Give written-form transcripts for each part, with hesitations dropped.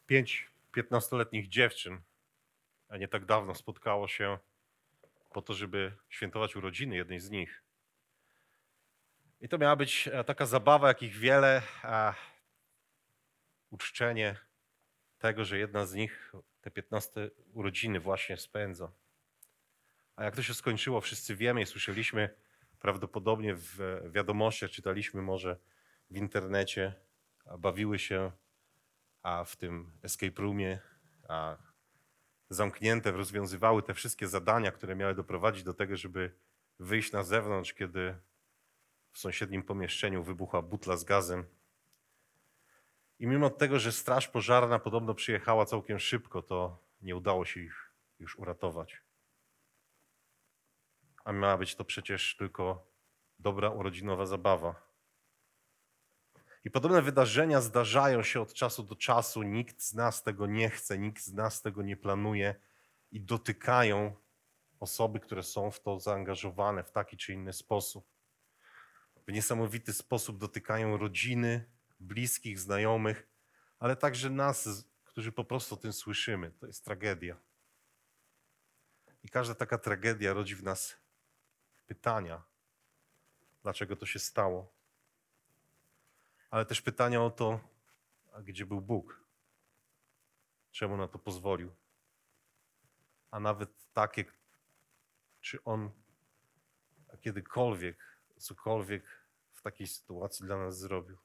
5 15-letnich dziewczyn, a nie tak dawno spotkało się po to, żeby świętować urodziny jednej z nich. I to miała być taka zabawa, jakich wiele, uczczenie tego, że jedna z nich te 15 urodziny właśnie spędza. A jak to się skończyło, wszyscy wiemy i słyszeliśmy prawdopodobnie w wiadomościach, czytaliśmy może w internecie, bawiły się w tym escape roomie, zamknięte, rozwiązywały te wszystkie zadania, które miały doprowadzić do tego, żeby wyjść na zewnątrz, kiedy w sąsiednim pomieszczeniu wybuchła butla z gazem. I mimo tego, że straż pożarna podobno przyjechała całkiem szybko, to nie udało się ich już uratować. A miała być to przecież tylko dobra urodzinowa zabawa. I podobne wydarzenia zdarzają się od czasu do czasu. Nikt z nas tego nie chce, nikt z nas tego nie planuje i dotykają osoby, które są w to zaangażowane w taki czy inny sposób. W niesamowity sposób dotykają rodziny, bliskich, znajomych, ale także nas, którzy po prostu o tym słyszymy. To jest tragedia. I każda taka tragedia rodzi w nas pytania, dlaczego to się stało. Ale też pytania o to, a gdzie był Bóg? Czemu na to pozwolił? A nawet takie, czy On kiedykolwiek, cokolwiek w takiej sytuacji dla nas zrobił.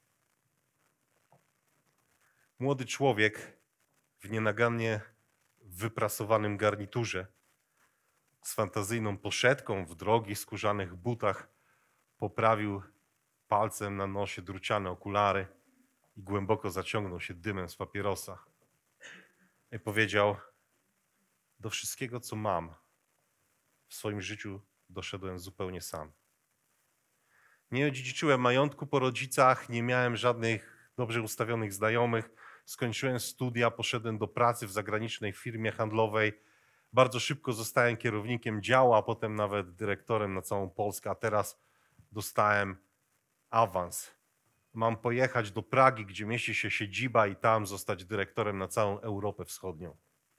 Młody człowiek w nienagannie wyprasowanym garniturze, z fantazyjną poszetką w drogich skórzanych butach, poprawił palcem na nosie druciane okulary i głęboko zaciągnął się dymem z papierosa. I powiedział: do wszystkiego, co mam w swoim życiu, doszedłem zupełnie sam. Nie odziedziczyłem majątku po rodzicach, nie miałem żadnych dobrze ustawionych znajomych. Skończyłem studia, poszedłem do pracy w zagranicznej firmie handlowej. Bardzo szybko zostałem kierownikiem działu, a potem nawet dyrektorem na całą Polskę, a teraz dostałem awans. Mam pojechać do Pragi, gdzie mieści się siedziba, i tam zostać dyrektorem na całą Europę Wschodnią.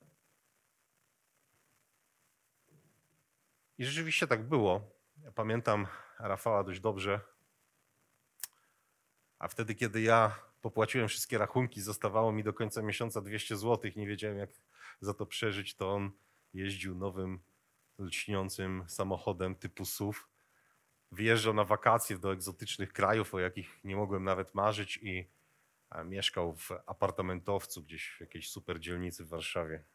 I rzeczywiście tak było. Ja pamiętam Rafała dość dobrze. A wtedy, kiedy ja popłaciłem wszystkie rachunki, zostawało mi do końca miesiąca 200 zł, nie wiedziałem, jak za to przeżyć, to on jeździł nowym, lśniącym samochodem typu SUV. Wyjeżdżał na wakacje do egzotycznych krajów, o jakich nie mogłem nawet marzyć, i mieszkał w apartamentowcu gdzieś w jakiejś super dzielnicy w Warszawie.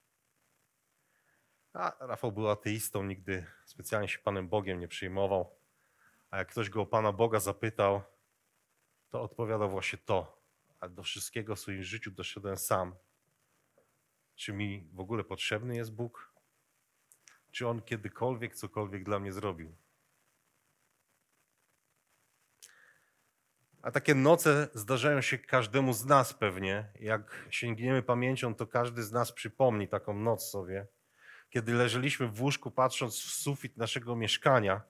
A Rafał był ateistą, nigdy specjalnie się Panem Bogiem nie przejmował. A jak ktoś go o Pana Boga zapytał, to odpowiadał właśnie to: a do wszystkiego w swoim życiu doszedłem sam. Czy mi w ogóle potrzebny jest Bóg? Czy On kiedykolwiek cokolwiek dla mnie zrobił? A takie noce zdarzają się każdemu z nas pewnie. Jak sięgniemy pamięcią, to każdy z nas przypomni taką noc sobie, kiedy leżeliśmy w łóżku, patrząc w sufit naszego mieszkania,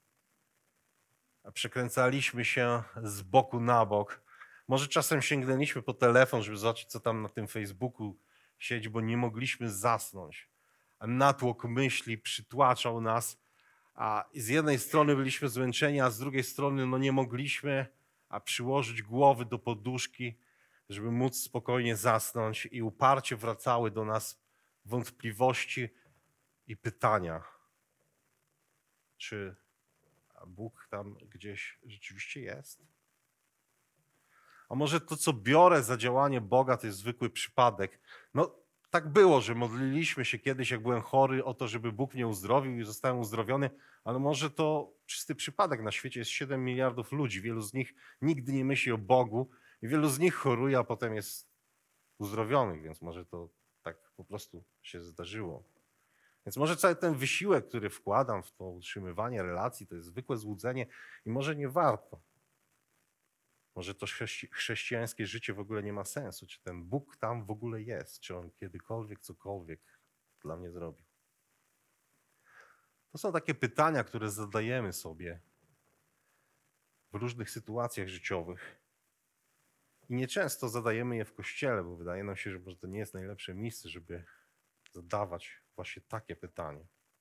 a przekręcaliśmy się z boku na bok. Może czasem sięgnęliśmy po telefon, żeby zobaczyć, co tam na tym Facebooku siedzi, bo nie mogliśmy zasnąć. A natłok myśli przytłaczał nas, a z jednej strony byliśmy zmęczeni, a z drugiej strony nie mogliśmy przyłożyć głowy do poduszki, żeby móc spokojnie zasnąć, i uparcie wracały do nas wątpliwości i pytania. Czy Bóg tam gdzieś rzeczywiście jest? A może to, co biorę za działanie Boga, to jest zwykły przypadek? Tak było, że modliliśmy się kiedyś, jak byłem chory, o to, żeby Bóg mnie uzdrowił, i zostałem uzdrowiony, ale może to czysty przypadek. Na świecie jest 7 miliardów ludzi, wielu z nich nigdy nie myśli o Bogu i wielu z nich choruje, a potem jest uzdrowionych, więc może to tak po prostu się zdarzyło. Więc może cały ten wysiłek, który wkładam w to utrzymywanie relacji, to jest zwykłe złudzenie i może nie warto. Może to chrześcijańskie życie w ogóle nie ma sensu. Czy ten Bóg tam w ogóle jest? Czy On kiedykolwiek cokolwiek dla mnie zrobił? To są takie pytania, które zadajemy sobie w różnych sytuacjach życiowych. I nieczęsto zadajemy je w kościele, bo wydaje nam się, że może to nie jest najlepsze miejsce, żeby zadawać właśnie takie pytanie.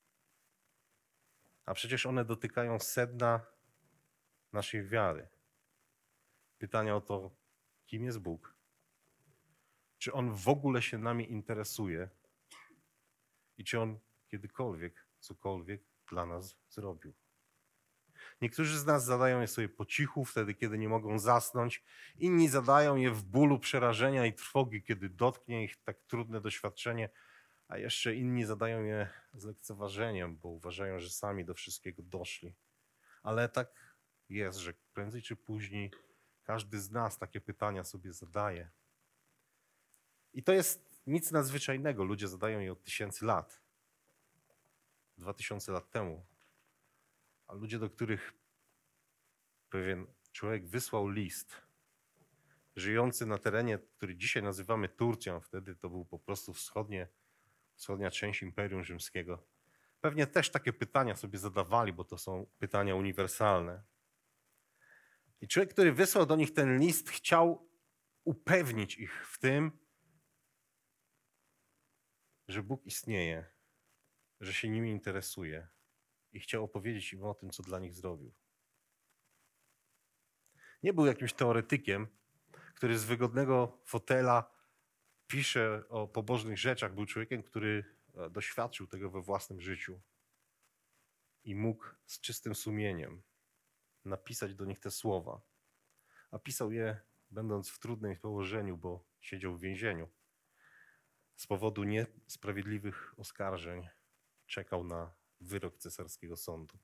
A przecież one dotykają sedna naszej wiary. Pytania o to, kim jest Bóg? Czy On w ogóle się nami interesuje? I czy On kiedykolwiek, cokolwiek dla nas zrobił? Niektórzy z nas zadają je sobie po cichu, wtedy, kiedy nie mogą zasnąć. Inni zadają je w bólu przerażenia i trwogi, kiedy dotknie ich tak trudne doświadczenie. A jeszcze inni zadają je z lekceważeniem, bo uważają, że sami do wszystkiego doszli. Ale tak jest, że prędzej czy później każdy z nas takie pytania sobie zadaje. I to jest nic nadzwyczajnego. Ludzie zadają je od 1000 lat. 2000 lat temu. A ludzie, do których pewien człowiek wysłał list, żyjący na terenie, który dzisiaj nazywamy Turcją, wtedy to był po prostu wschodnia część Imperium Rzymskiego. Pewnie też takie pytania sobie zadawali, bo to są pytania uniwersalne. I człowiek, który wysłał do nich ten list, chciał upewnić ich w tym, że Bóg istnieje, że się nimi interesuje i chciał opowiedzieć im o tym, co dla nich zrobił. Nie był jakimś teoretykiem, który z wygodnego fotela pisze o pobożnych rzeczach. Był człowiekiem, który doświadczył tego we własnym życiu i mógł z czystym sumieniem napisać do nich te słowa. A pisał je, będąc w trudnym położeniu, bo siedział w więzieniu. Z powodu niesprawiedliwych oskarżeń czekał na wyrok cesarskiego sądu.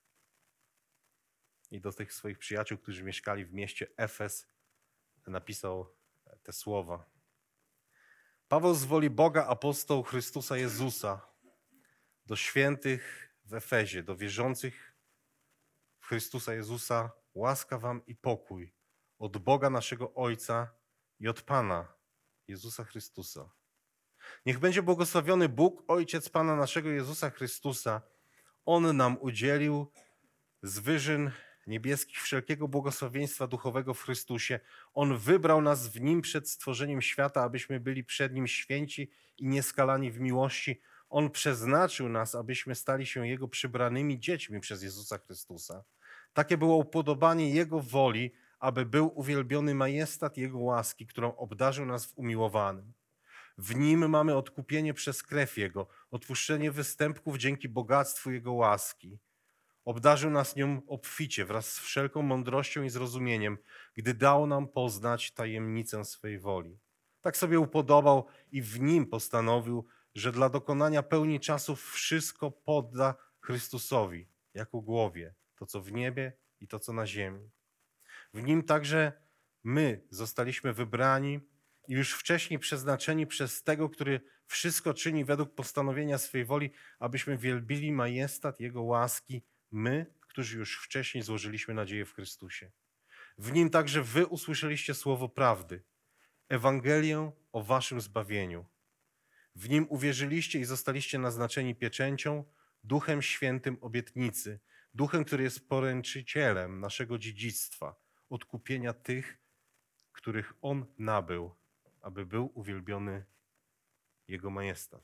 I do tych swoich przyjaciół, którzy mieszkali w mieście Efes, napisał te słowa. Paweł z woli Boga, apostoł Chrystusa Jezusa, do świętych w Efezie, do wierzących w Chrystusa Jezusa, łaska wam i pokój od Boga naszego Ojca i od Pana Jezusa Chrystusa. Niech będzie błogosławiony Bóg, Ojciec Pana naszego Jezusa Chrystusa. On nam udzielił z wyżyn niebieskich wszelkiego błogosławieństwa duchowego w Chrystusie. On wybrał nas w Nim przed stworzeniem świata, abyśmy byli przed Nim święci i nieskalani w miłości. On przeznaczył nas, abyśmy stali się Jego przybranymi dziećmi przez Jezusa Chrystusa. Takie było upodobanie Jego woli, aby był uwielbiony majestat Jego łaski, którą obdarzył nas w umiłowanym. W Nim mamy odkupienie przez krew Jego, odpuszczenie występków dzięki bogactwu Jego łaski. Obdarzył nas nią obficie wraz z wszelką mądrością i zrozumieniem, gdy dał nam poznać tajemnicę swej woli. Tak sobie upodobał i w Nim postanowił, że dla dokonania pełni czasów wszystko podda Chrystusowi, jako głowie, to co w niebie i to co na ziemi. W Nim także my zostaliśmy wybrani i już wcześniej przeznaczeni przez Tego, który wszystko czyni według postanowienia swej woli, abyśmy wielbili majestat Jego łaski, my, którzy już wcześniej złożyliśmy nadzieję w Chrystusie. W Nim także wy usłyszeliście słowo prawdy, Ewangelię o waszym zbawieniu. W Nim uwierzyliście i zostaliście naznaczeni pieczęcią, Duchem Świętym obietnicy, Duchem, który jest poręczycielem naszego dziedzictwa, odkupienia tych, których On nabył, aby był uwielbiony Jego majestat.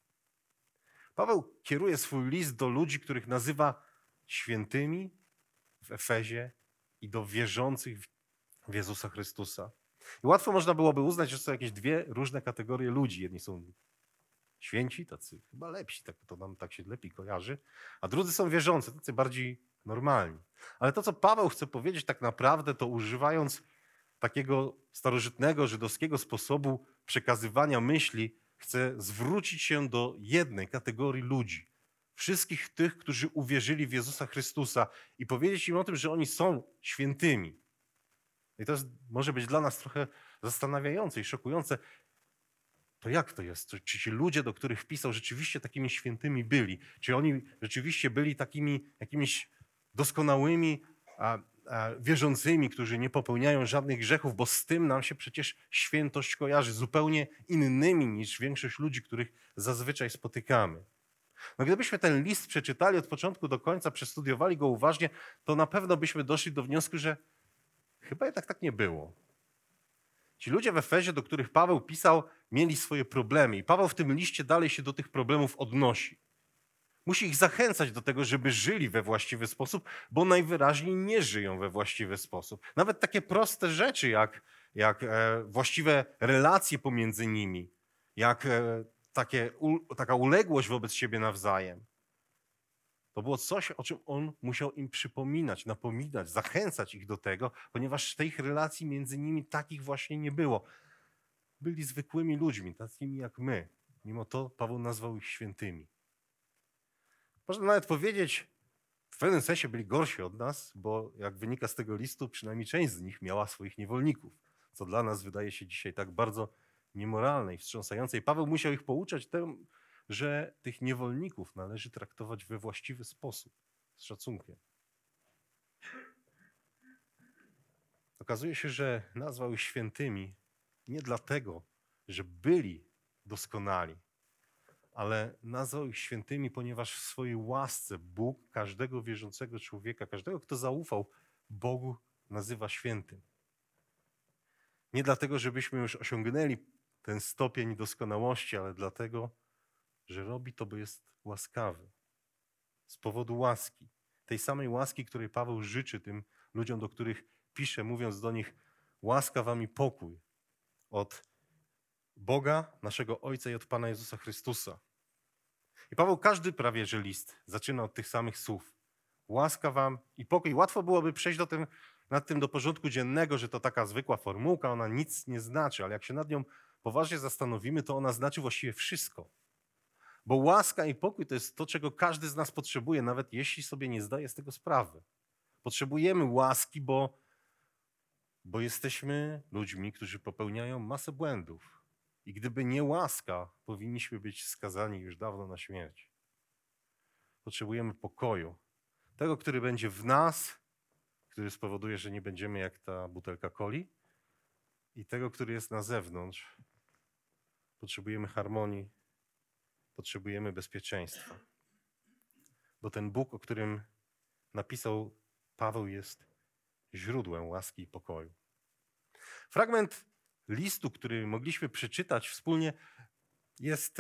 Paweł kieruje swój list do ludzi, których nazywa świętymi w Efezie i do wierzących w Jezusa Chrystusa. I łatwo można byłoby uznać, że są jakieś dwie różne kategorie ludzi. Jedni są święci, tacy chyba lepsi, to nam tak się lepiej kojarzy, a drudzy są wierzący, tacy bardziej normalni. Ale to, co Paweł chce powiedzieć tak naprawdę, to używając takiego starożytnego, żydowskiego sposobu przekazywania myśli, chce zwrócić się do jednej kategorii ludzi. Wszystkich tych, którzy uwierzyli w Jezusa Chrystusa i powiedzieć im o tym, że oni są świętymi. I to może być dla nas trochę zastanawiające i szokujące. To jak to jest? Czy ci ludzie, do których pisał, rzeczywiście takimi świętymi byli? Czy oni rzeczywiście byli takimi jakimiś doskonałymi, wierzącymi, którzy nie popełniają żadnych grzechów, bo z tym nam się przecież świętość kojarzy, zupełnie innymi niż większość ludzi, których zazwyczaj spotykamy. No gdybyśmy ten list przeczytali od początku do końca, przestudiowali go uważnie, to na pewno byśmy doszli do wniosku, że chyba jednak tak nie było. Ci ludzie w Efezie, do których Paweł pisał, mieli swoje problemy i Paweł w tym liście dalej się do tych problemów odnosi. Musi ich zachęcać do tego, żeby żyli we właściwy sposób, bo najwyraźniej nie żyją we właściwy sposób. Nawet takie proste rzeczy, jak właściwe relacje pomiędzy nimi, jak taka uległość wobec siebie nawzajem. To było coś, o czym on musiał im przypominać, napominać, zachęcać ich do tego, ponieważ tych relacji między nimi takich właśnie nie było. Byli zwykłymi ludźmi, takimi jak my. Mimo to Paweł nazwał ich świętymi. Można nawet powiedzieć, w pewnym sensie byli gorsi od nas, bo jak wynika z tego listu, przynajmniej część z nich miała swoich niewolników, co dla nas wydaje się dzisiaj tak bardzo niemoralne i wstrząsające. I Paweł musiał ich pouczać temu, że tych niewolników należy traktować we właściwy sposób, z szacunkiem. Okazuje się, że nazwał ich świętymi nie dlatego, że byli doskonali, ale nazwał ich świętymi, ponieważ w swojej łasce Bóg każdego wierzącego człowieka, każdego, kto zaufał Bogu, nazywa świętym. Nie dlatego, żebyśmy już osiągnęli ten stopień doskonałości, ale dlatego, że robi to, bo jest łaskawy. Z powodu łaski. Tej samej łaski, której Paweł życzy tym ludziom, do których pisze, mówiąc do nich: łaska wam i pokój od Boga, naszego Ojca i od Pana Jezusa Chrystusa. I Paweł każdy prawie że list zaczyna od tych samych słów. Łaska wam i pokój. Łatwo byłoby przejść nad tym do porządku dziennego, że to taka zwykła formułka, ona nic nie znaczy, ale jak się nad nią poważnie zastanowimy, to ona znaczy właściwie wszystko. Bo łaska i pokój to jest to, czego każdy z nas potrzebuje, nawet jeśli sobie nie zdaje z tego sprawy. Potrzebujemy łaski, bo jesteśmy ludźmi, którzy popełniają masę błędów. I gdyby nie łaska, powinniśmy być skazani już dawno na śmierć. Potrzebujemy pokoju. Tego, który będzie w nas, który spowoduje, że nie będziemy jak ta butelka coli, i tego, który jest na zewnątrz. Potrzebujemy harmonii, potrzebujemy bezpieczeństwa. Bo ten Bóg, o którym napisał Paweł, jest źródłem łaski i pokoju. Fragment listu, który mogliśmy przeczytać wspólnie, jest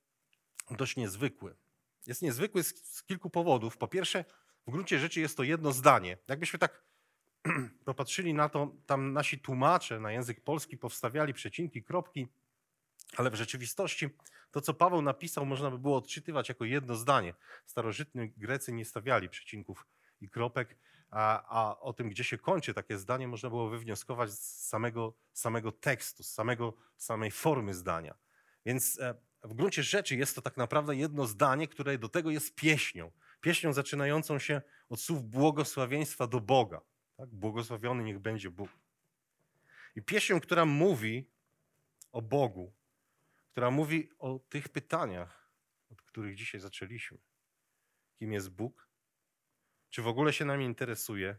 dość niezwykły. Jest niezwykły z kilku powodów. Po pierwsze, w gruncie rzeczy jest to jedno zdanie. Jakbyśmy tak popatrzyli na to, tam nasi tłumacze na język polski powstawiali przecinki, kropki, ale w rzeczywistości to, co Paweł napisał, można by było odczytywać jako jedno zdanie. Starożytni Grecy nie stawiali przecinków i kropek, a o tym, gdzie się kończy takie zdanie, można było wywnioskować z samego tekstu, z samej formy zdania. Więc w gruncie rzeczy jest to tak naprawdę jedno zdanie, które do tego jest pieśnią. Pieśnią zaczynającą się od słów błogosławieństwa do Boga. Tak? Błogosławiony niech będzie Bóg. I pieśnią, która mówi o Bogu, która mówi o tych pytaniach, od których dzisiaj zaczęliśmy. Kim jest Bóg? Czy w ogóle się nami interesuje?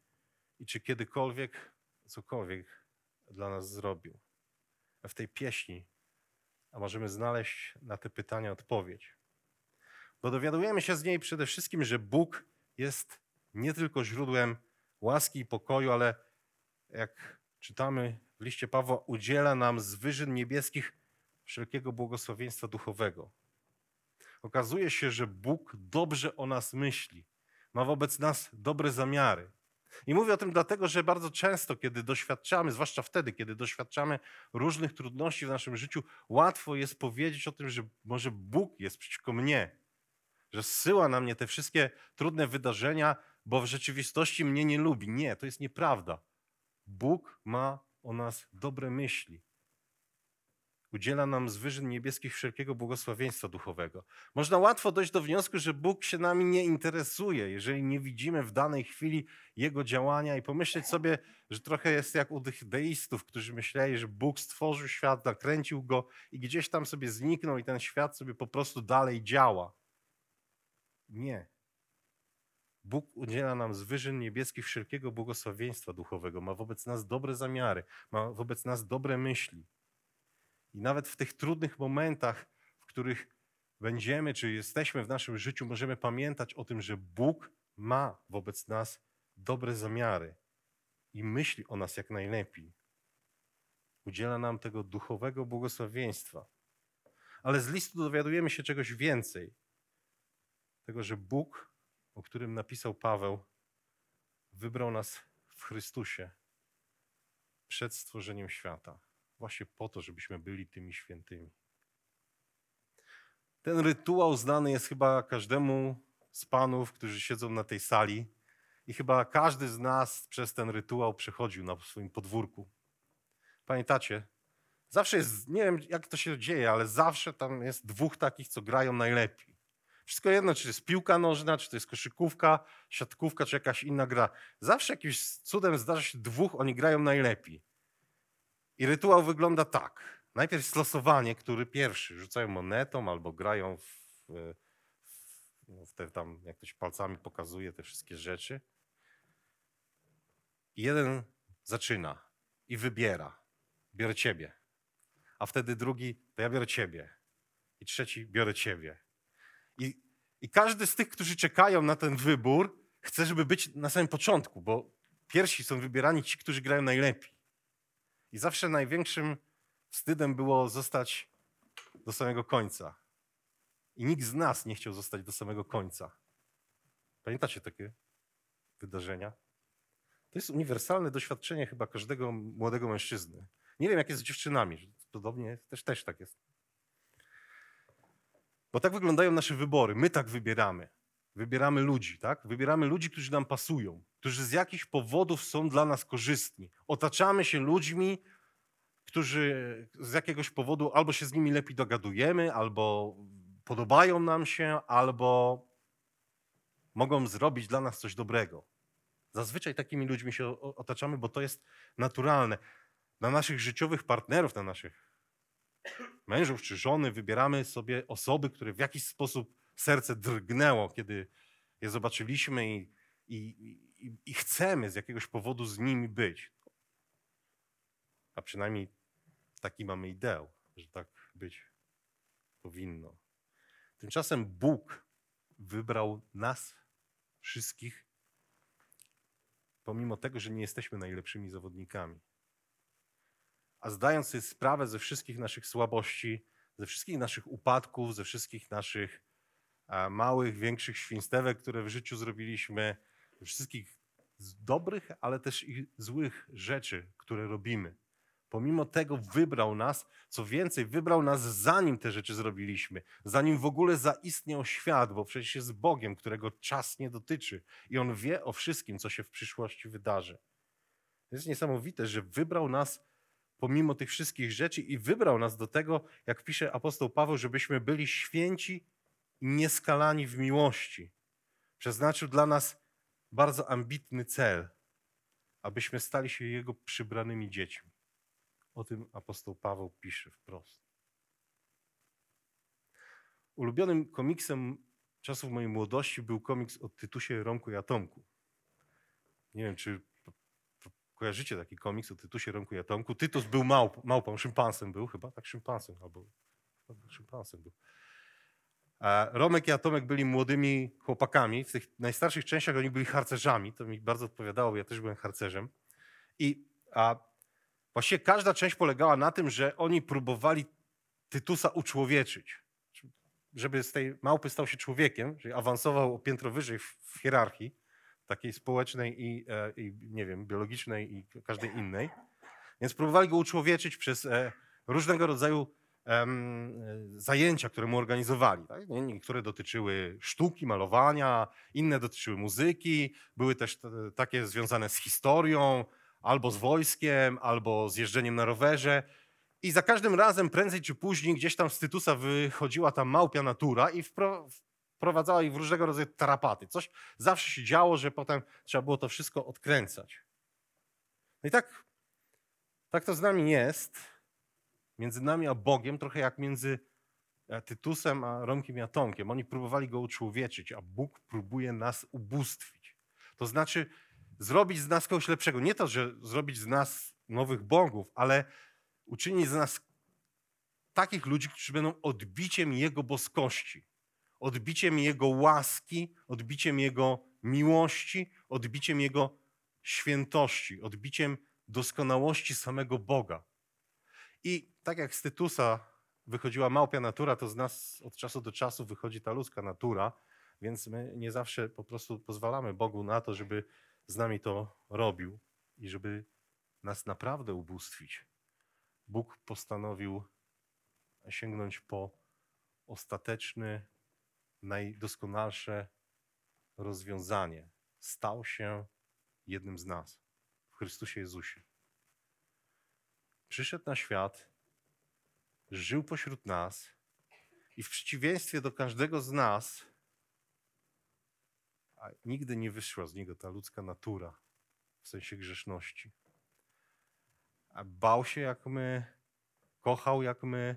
I czy kiedykolwiek cokolwiek dla nas zrobił? A w tej pieśni możemy znaleźć na te pytania odpowiedź. Bo dowiadujemy się z niej przede wszystkim, że Bóg jest nie tylko źródłem łaski i pokoju, ale jak czytamy w liście Pawła, udziela nam z wyżyn niebieskich wszelkiego błogosławieństwa duchowego. Okazuje się, że Bóg dobrze o nas myśli. Ma wobec nas dobre zamiary. I mówię o tym dlatego, że bardzo często, kiedy doświadczamy, zwłaszcza wtedy, kiedy doświadczamy różnych trudności w naszym życiu, łatwo jest powiedzieć o tym, że może Bóg jest przeciwko mnie, że zsyła na mnie te wszystkie trudne wydarzenia, bo w rzeczywistości mnie nie lubi. Nie, to jest nieprawda. Bóg ma o nas dobre myśli. Udziela nam z wyżyn niebieskich wszelkiego błogosławieństwa duchowego. Można łatwo dojść do wniosku, że Bóg się nami nie interesuje, jeżeli nie widzimy w danej chwili Jego działania i pomyśleć sobie, że trochę jest jak u tych deistów, którzy myśleli, że Bóg stworzył świat, nakręcił go i gdzieś tam sobie zniknął i ten świat sobie po prostu dalej działa. Nie. Bóg udziela nam z wyżyn niebieskich wszelkiego błogosławieństwa duchowego. Ma wobec nas dobre zamiary, ma wobec nas dobre myśli. I nawet w tych trudnych momentach, w których będziemy, czy jesteśmy w naszym życiu, możemy pamiętać o tym, że Bóg ma wobec nas dobre zamiary i myśli o nas jak najlepiej. Udziela nam tego duchowego błogosławieństwa. Ale z listu dowiadujemy się czegoś więcej. Tego, że Bóg, o którym napisał Paweł, wybrał nas w Chrystusie przed stworzeniem świata. Właśnie po to, żebyśmy byli tymi świętymi. Ten rytuał znany jest chyba każdemu z panów, którzy siedzą na tej sali. I chyba każdy z nas przez ten rytuał przechodził na swoim podwórku. Pamiętacie? Zawsze jest, nie wiem jak to się dzieje, ale zawsze tam jest dwóch takich, co grają najlepiej. Wszystko jedno, czy to jest piłka nożna, czy to jest koszykówka, siatkówka, czy jakaś inna gra. Zawsze jakimś cudem zdarza się dwóch, oni grają najlepiej. I rytuał wygląda tak. Najpierw jest losowanie, który pierwszy. Rzucają monetą albo grają w te tam, jak ktoś palcami pokazuje te wszystkie rzeczy. I jeden zaczyna i wybiera. Biorę ciebie. A wtedy drugi, to ja biorę ciebie. I trzeci, biorę ciebie. I każdy z tych, którzy czekają na ten wybór, chce, żeby być na samym początku, bo pierwsi są wybierani ci, którzy grają najlepiej. I zawsze największym wstydem było zostać do samego końca. I nikt z nas nie chciał zostać do samego końca. Pamiętacie takie wydarzenia? To jest uniwersalne doświadczenie chyba każdego młodego mężczyzny. Nie wiem, jak jest z dziewczynami. Podobnie też tak jest. Bo tak wyglądają nasze wybory. My tak wybieramy. Wybieramy ludzi, tak? Wybieramy ludzi, którzy nam pasują, którzy z jakichś powodów są dla nas korzystni. Otaczamy się ludźmi, którzy z jakiegoś powodu albo się z nimi lepiej dogadujemy, albo podobają nam się, albo mogą zrobić dla nas coś dobrego. Zazwyczaj takimi ludźmi się otaczamy, bo to jest naturalne. Na naszych życiowych partnerów, na naszych mężów czy żony wybieramy sobie osoby, które w jakiś sposób serce drgnęło, kiedy je zobaczyliśmy i chcemy z jakiegoś powodu z nimi być. A przynajmniej taki mamy ideał, że tak być powinno. Tymczasem Bóg wybrał nas wszystkich, pomimo tego, że nie jesteśmy najlepszymi zawodnikami. A zdając sobie sprawę ze wszystkich naszych słabości, ze wszystkich naszych upadków, ze wszystkich naszych małych, większych świństewek, które w życiu zrobiliśmy, ze wszystkich dobrych, ale też i złych rzeczy, które robimy. Pomimo tego wybrał nas, co więcej, wybrał nas zanim te rzeczy zrobiliśmy, zanim w ogóle zaistniał świat, bo przecież jest Bogiem, którego czas nie dotyczy i On wie o wszystkim, co się w przyszłości wydarzy. To jest niesamowite, że wybrał nas pomimo tych wszystkich rzeczy i wybrał nas do tego, jak pisze apostoł Paweł, żebyśmy byli święci i nieskalani w miłości. Przeznaczył dla nas bardzo ambitny cel, abyśmy stali się Jego przybranymi dziećmi. O tym apostoł Paweł pisze wprost. Ulubionym komiksem czasów mojej młodości był komiks o Tytusie, Romku i Atomku. Nie wiem, czy kojarzycie taki komiks o Tytusie, Romku i Atomku. Tytus był małpą, szympansem był chyba, tak szympansem, albo szympansem był. A Romek i Atomek byli młodymi chłopakami. W tych najstarszych częściach oni byli harcerzami. To mi bardzo odpowiadało, ja też byłem harcerzem. Właściwie każda część polegała na tym, że oni próbowali Tytusa uczłowieczyć. Żeby z tej małpy stał się człowiekiem, że awansował o piętro wyżej w hierarchii, takiej społecznej i nie wiem, biologicznej i każdej innej. Więc próbowali go uczłowieczyć przez różnego rodzaju zajęcia, które mu organizowali. Tak? Niektóre dotyczyły sztuki, malowania, inne dotyczyły muzyki, były też takie związane z historią, albo z wojskiem, albo z jeżdżeniem na rowerze. I za każdym razem, prędzej czy później, gdzieś tam z Tytusa wychodziła ta małpia natura i wprowadzała ich w różnego rodzaju tarapaty. Coś zawsze się działo, że potem trzeba było to wszystko odkręcać. No i tak to z nami jest, między nami a Bogiem, trochę jak między Tytusem a Romkiem i Atomkiem. Oni próbowali go uczłowieczyć, a Bóg próbuje nas ubóstwić. To znaczy zrobić z nas kogoś lepszego. Nie to, że zrobić z nas nowych bogów, ale uczynić z nas takich ludzi, którzy będą odbiciem Jego boskości, odbiciem Jego łaski, odbiciem Jego miłości, odbiciem Jego świętości, odbiciem doskonałości samego Boga. I tak jak z Tytusa wychodziła małpia natura, to z nas od czasu do czasu wychodzi ta ludzka natura, więc my nie zawsze po prostu pozwalamy Bogu na to, żeby z nami to robił i żeby nas naprawdę ubóstwić. Bóg postanowił sięgnąć po ostateczne, najdoskonalsze rozwiązanie. Stał się jednym z nas w Chrystusie Jezusie. Przyszedł na świat, żył pośród nas i w przeciwieństwie do każdego z nas, a nigdy nie wyszła z niego ta ludzka natura w sensie grzeszności. A bał się jak my, kochał jak my,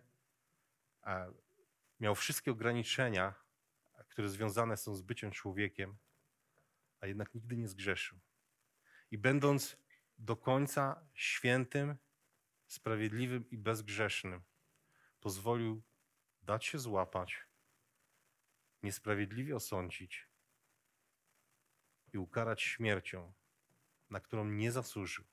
miał wszystkie ograniczenia, które związane są z byciem człowiekiem, a jednak nigdy nie zgrzeszył. I będąc do końca świętym, sprawiedliwym i bezgrzesznym, pozwolił dać się złapać, niesprawiedliwie osądzić i ukarać śmiercią, na którą nie zasłużył.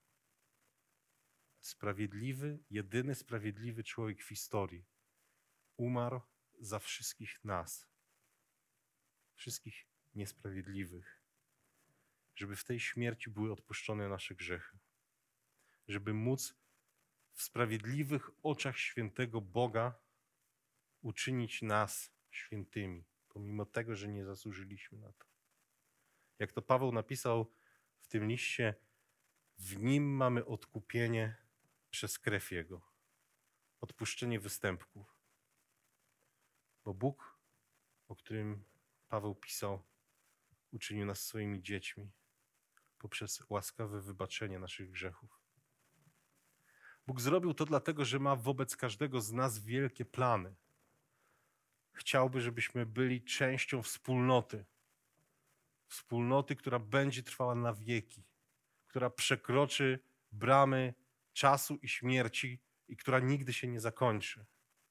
Sprawiedliwy, jedyny sprawiedliwy człowiek w historii umarł za wszystkich nas, wszystkich niesprawiedliwych, żeby w tej śmierci były odpuszczone nasze grzechy, żeby móc w sprawiedliwych oczach świętego Boga uczynić nas świętymi, pomimo tego, że nie zasłużyliśmy na to. Jak to Paweł napisał w tym liście, w nim mamy odkupienie przez krew Jego, odpuszczenie występków. Bo Bóg, o którym Paweł pisał, uczynił nas swoimi dziećmi poprzez łaskawe wybaczenie naszych grzechów. Bóg zrobił to dlatego, że ma wobec każdego z nas wielkie plany. Chciałby, żebyśmy byli częścią wspólnoty. Wspólnoty, która będzie trwała na wieki, która przekroczy bramy czasu i śmierci i która nigdy się nie zakończy.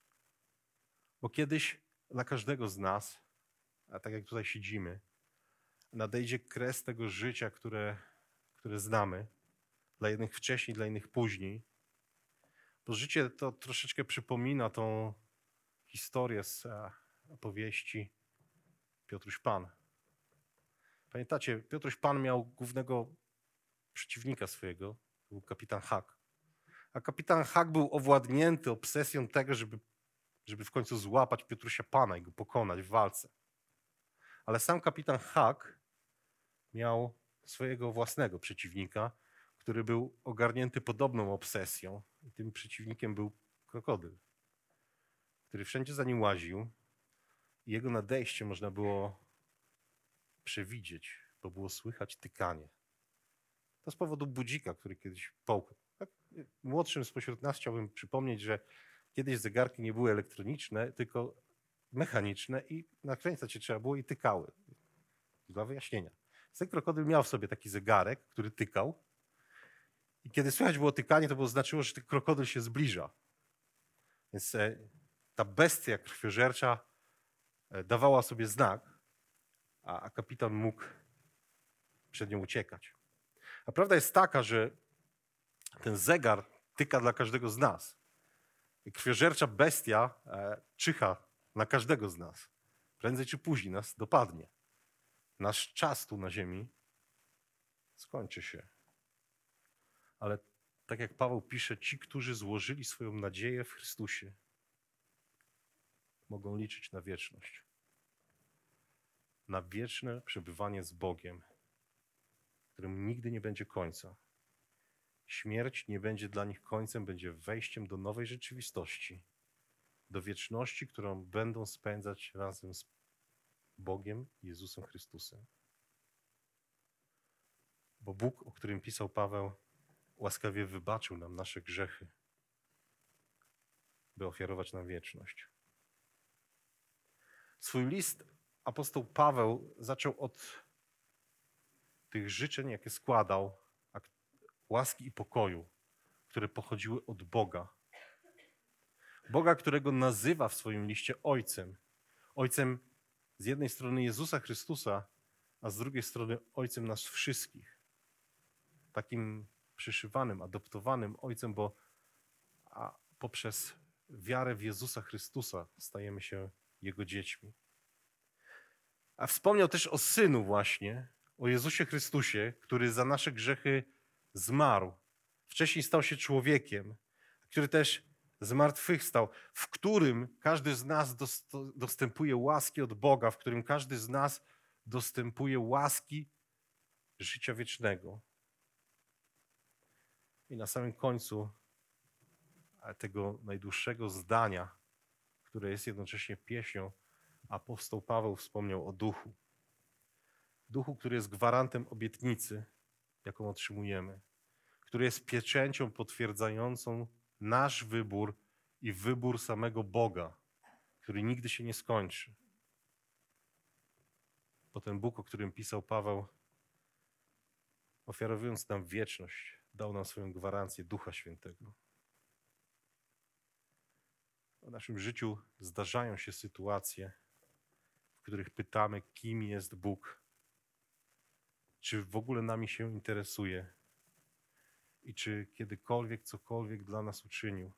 Bo kiedyś dla każdego z nas, a tak jak tutaj siedzimy, nadejdzie kres tego życia, które znamy. Dla jednych wcześniej, dla innych później. Bo życie to troszeczkę przypomina tą historię z opowieści Piotruś Pan. Pamiętacie, Piotruś Pan miał głównego przeciwnika swojego, to był kapitan Hak. A kapitan Hak był owładnięty obsesją tego, żeby w końcu złapać Piotrusia Pana i go pokonać w walce. Ale sam kapitan Hak miał swojego własnego przeciwnika, który był ogarnięty podobną obsesją. I tym przeciwnikiem był krokodyl, który wszędzie za nim łaził i jego nadejście można było przewidzieć, bo było słychać tykanie. To z powodu budzika, który kiedyś połknął. Tak, młodszym spośród nas chciałbym przypomnieć, że kiedyś zegarki nie były elektroniczne, tylko mechaniczne i nakręcać się trzeba było i tykały. Dla wyjaśnienia. Ten krokodyl miał w sobie taki zegarek, który tykał i kiedy słychać było tykanie, to znaczyło, że ten krokodyl się zbliża. Więc ta bestia krwiożercza dawała sobie znak, a kapitan mógł przed nią uciekać. A prawda jest taka, że ten zegar tyka dla każdego z nas. I krwiożercza bestia czyha na każdego z nas. Prędzej czy później nas dopadnie. Nasz czas tu na ziemi skończy się. Ale tak jak Paweł pisze, ci, którzy złożyli swoją nadzieję w Chrystusie, mogą liczyć na wieczność. Na wieczne przebywanie z Bogiem, którym nigdy nie będzie końca. Śmierć nie będzie dla nich końcem, będzie wejściem do nowej rzeczywistości, do wieczności, którą będą spędzać razem z Bogiem, Jezusem Chrystusem. Bo Bóg, o którym pisał Paweł, łaskawie wybaczył nam nasze grzechy, by ofiarować nam wieczność. Swój list apostoł Paweł zaczął od tych życzeń, jakie składał, łaski i pokoju, które pochodziły od Boga. Boga, którego nazywa w swoim liście Ojcem. Ojcem z jednej strony Jezusa Chrystusa, a z drugiej strony Ojcem nas wszystkich. Takim przyszywanym, adoptowanym Ojcem, bo poprzez wiarę w Jezusa Chrystusa stajemy się Jego dziećmi. A wspomniał też o Synu właśnie, o Jezusie Chrystusie, który za nasze grzechy zmarł. Wcześniej stał się człowiekiem, który też zmartwychwstał, w którym każdy z nas dostępuje łaski od Boga, w którym każdy z nas dostępuje łaski życia wiecznego. I na samym końcu tego najdłuższego zdania, które jest jednocześnie pieśnią, apostoł Paweł wspomniał o Duchu. Duchu, który jest gwarantem obietnicy, jaką otrzymujemy, który jest pieczęcią potwierdzającą nasz wybór i wybór samego Boga, który nigdy się nie skończy. Bo ten Bóg, o którym pisał Paweł, ofiarowując nam wieczność, dał nam swoją gwarancję Ducha Świętego. W naszym życiu zdarzają się sytuacje, w których pytamy, kim jest Bóg, czy w ogóle nami się interesuje i czy kiedykolwiek cokolwiek dla nas uczynił.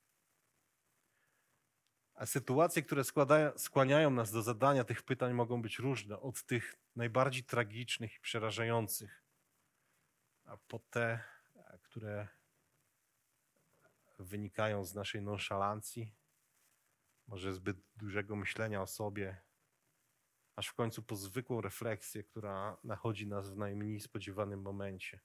A sytuacje, które skłaniają nas do zadania tych pytań, mogą być różne, od tych najbardziej tragicznych i przerażających, a po te, które wynikają z naszej nonszalancji, może zbyt dużego myślenia o sobie, aż w końcu po zwykłą refleksję, która nachodzi nas w najmniej spodziewanym momencie.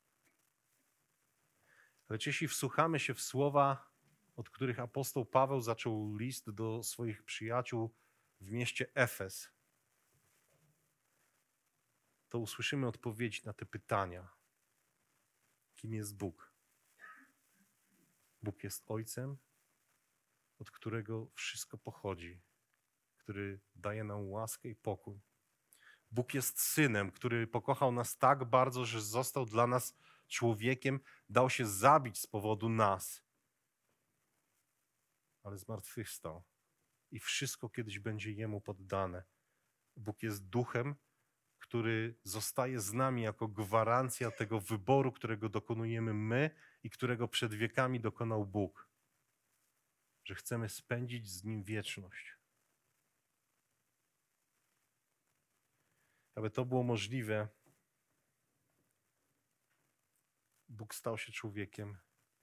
Lecz jeśli wsłuchamy się w słowa, od których apostoł Paweł zaczął list do swoich przyjaciół w mieście Efes, to usłyszymy odpowiedzi na te pytania. Kim jest Bóg? Bóg jest Ojcem, od którego wszystko pochodzi, który daje nam łaskę i pokój. Bóg jest Synem, który pokochał nas tak bardzo, że został dla nas człowiekiem, dał się zabić z powodu nas, ale zmartwychwstał i wszystko kiedyś będzie Jemu poddane. Bóg jest Duchem, który zostaje z nami jako gwarancja tego wyboru, którego dokonujemy my i którego przed wiekami dokonał Bóg, że chcemy spędzić z Nim wieczność. Aby to było możliwe, Bóg stał się człowiekiem,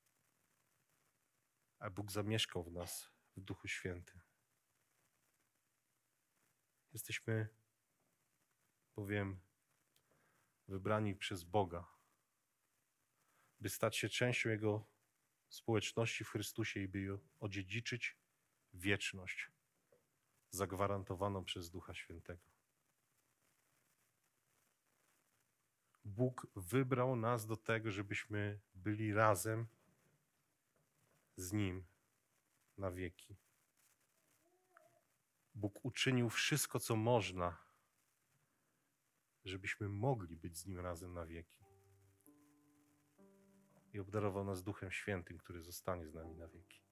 a Bóg zamieszkał w nas w Duchu Świętym. Jesteśmy bowiem wybrani przez Boga, by stać się częścią Jego społeczności w Chrystusie i by odziedziczyć wieczność zagwarantowaną przez Ducha Świętego. Bóg wybrał nas do tego, żebyśmy byli razem z Nim na wieki. Bóg uczynił wszystko, co można, żebyśmy mogli być z Nim razem na wieki. I obdarował nas Duchem Świętym, który zostanie z nami na wieki.